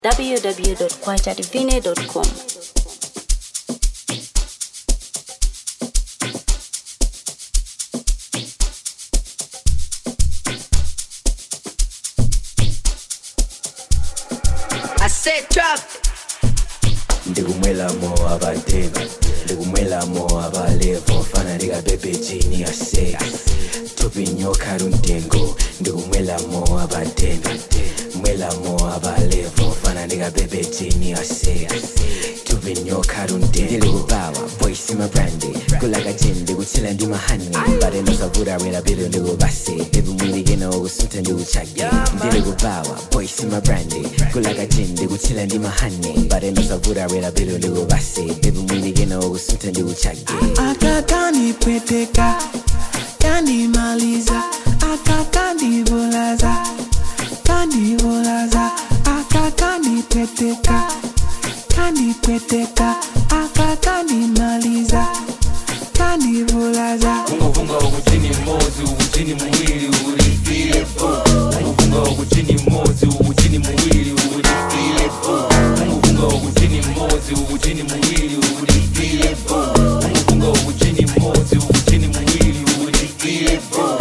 www.kwachativine.com. I said drop. Ndikumwela mo abadeba, ndikumwela mo abalevo, fana ndika bebe jini ase. Topi nyoka rundengo, ndikumwela mo abadeba, mwela mo abalevo, fana ndika bebe jini ase. Topi nyoka rundengo, ndikubawa, voice ima brandi, kulaka jini, ndikuchila ndima honey, bade nosavura wera bido ndikubase, ebu mwili gena okusunta ndikuchage. Ndikubawa, voice ima brandi, kulaka jini, ndikuchila ndima honey, bade nosavura wera bido ndikubase, ebu mwili gena okusunta ndikuchage. Akakani peteka, kandi maliza, akakandi bolaza, kandi bolaza, akakani peteka, kandi peteka, akakani maliza, kandi bolaza. Funga ukutini mozi, ukutini mwili ulifile po. Funga ukutini mozi, ukutini mwili ulifile po. Funga ukutini mozi, ukutini mwili ulifile po. Funga ukutini mozi, ukutini mwili ulifile po.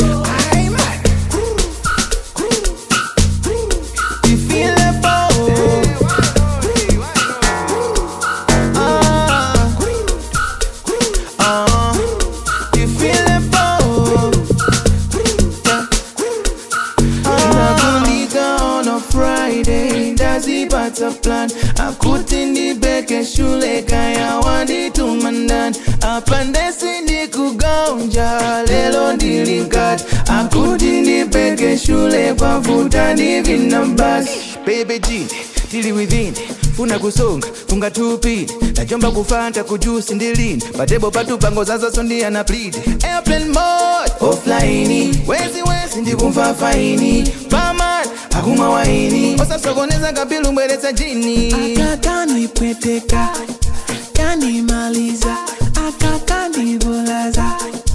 Plan akutindi beke shule kaya wandi tumandan apandesi ndi kugaunja lelo ndilinkat akutindi beke shule kwa futa ndivi nambas baby G tili within funa kusonga funga tupi najomba kufanta kujusi ndilini patebo patu pango zaza sondia na plead airplane mode offline wezi ndikumva faini paman akuma waini osasokoneza kapilu mbwereza jini akakani peteka kandi maliza akakani bolaza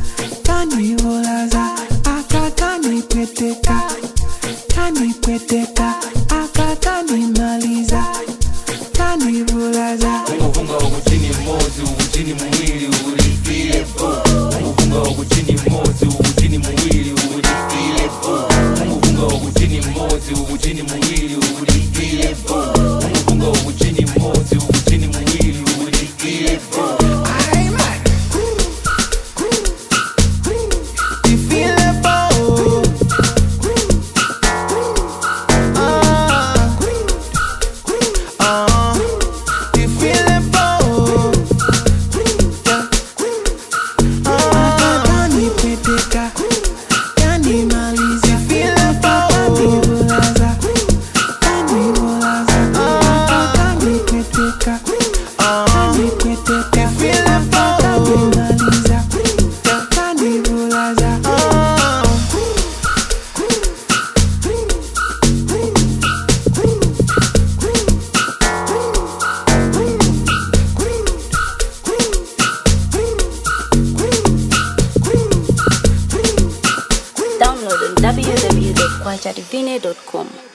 kandi bolaza akakani peteka kandi peteka akakani maliza kandi bolaza. Funga ukutini mozi, ukutini mwili ulifile po. Funga ukutini mozi, ukutini mwili ulifile po. Funga ukutini mozi, ukutini mwili ulifile po. Funga ukutini mozi, ukutini mwili ulifile po. Download on www.kwachativine.com.